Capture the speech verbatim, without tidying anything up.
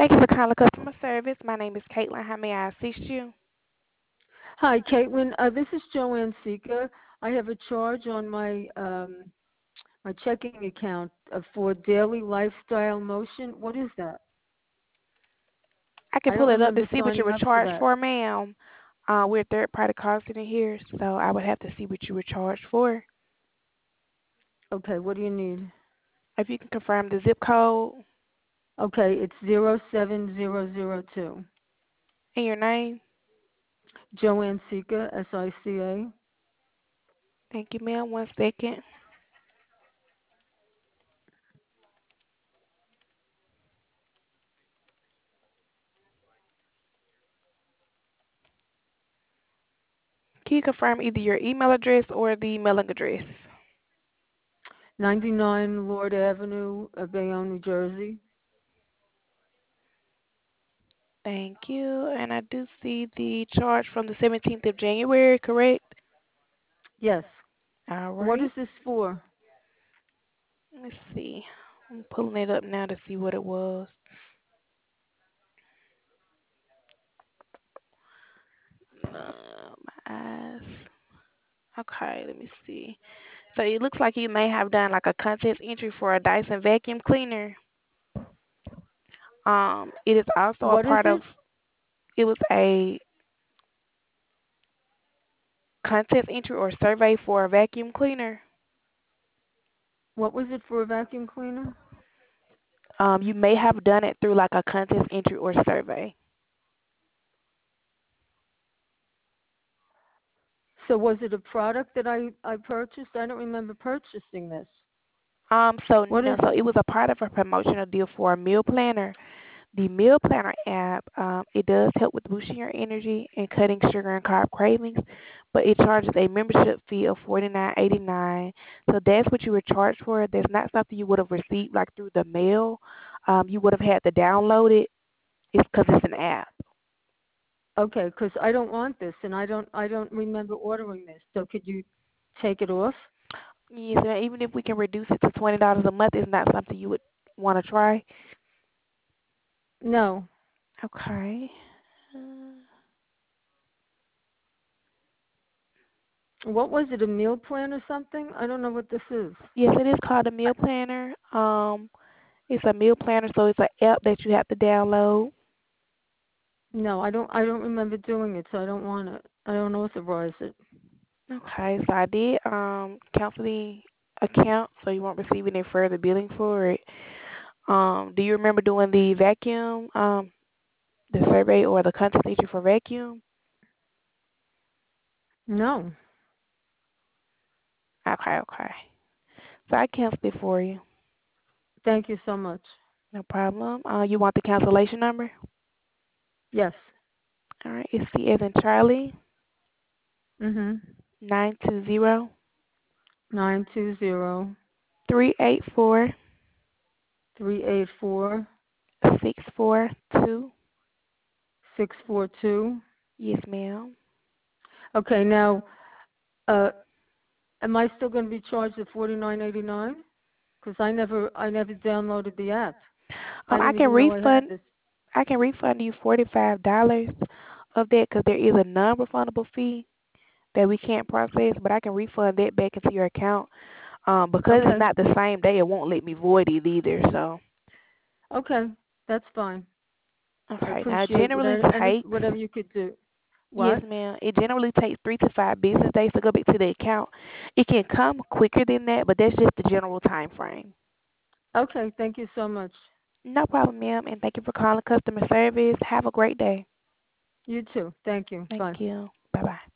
Thank you for calling customer service. My name is Caitlin. How may I assist you? Hi, Caitlin. Uh, this is Joanne Sika. I have a charge on my um, my checking account uh, for daily lifestyle motion. What is that? I can I don't pull it up to remember see what you signing were up for charged that. for, ma'am. Uh, we're a third party call center here, so I would have to see what you were charged for. Okay, what do you need? If you can confirm the zip code Okay, it's zero seven zero zero two. and your name. Joanne Sika, S I C A. Thank you, ma'am. One second. Can you confirm either your email address or the mailing address? ninety-nine Lord Avenue, uh, Bayonne, New Jersey. Thank you. And I do see the charge from the seventeenth of January, correct? Yes. All What is right. this for? Let's see. I'm pulling it up now to see what it was. Uh, my eyes. Okay, let me see. So it looks like you may have done like a contest entry for a Dyson vacuum cleaner. Um, it is also a What is part of. it? It was a contest entry or survey for a vacuum cleaner. What was it for a vacuum cleaner? Um, you may have done it through like a contest entry or survey. So was it a product that I, I purchased? I don't remember purchasing this. Um, so What no, is so it? it was a part of a promotional deal for a meal planner. The Meal Planner app, um, it does help with boosting your energy and cutting sugar and carb cravings, but it charges a membership fee of forty nine eighty nine. So that's what you were charged for. That's not something you would have received like through the mail. Um, you would have had to download it. It's because it's an app. Okay, because I don't want this, and I don't I don't remember ordering this. So could you take it off? Yes, and even if we can reduce it to twenty dollars a month, it's not something you would want to try. No. Okay. Uh, What was it? A meal plan or something? I don't know what this is. yes, it is called a Meal Planner. Um, it's a meal planner, so it's an app that you have to download. No, I don't I don't remember doing it, so I don't want it. I don't authorize it. Okay, so I did um cancel the account, so you won't receive any further billing for it. Um, do you remember doing the vacuum, um, the survey or the content feature for vacuum? No. Okay, okay. So I canceled it for you. Thank you so much. No problem. Uh, you want the cancellation number? Yes. All right, it's C as in Charlie, Mhm. nine two zero Nine two zero three eight four three eight four six four two. six four two. Yes, ma'am. Okay, now uh am I still going to be charged at forty nine eighty nine? Because I never I never downloaded the app. I Um, I didn't can even know I had refund. this. I can refund you forty five dollars of that because there is a non-refundable fee that we can't process, but I can refund that back into your account. Um, because it's Okay, not the same day, it won't let me void it either. So, okay, that's fine. I okay. Now, it appreciate generally whatever any takes, whatever you could do. yes, What? ma'am. It generally takes three to five business days to go back to the account. It can come quicker than that, but that's just the general time frame. Okay, thank you so much. No problem, ma'am. And thank you for calling customer service. Have a great day. You too. Thank you. Thank Bye. you. Bye bye.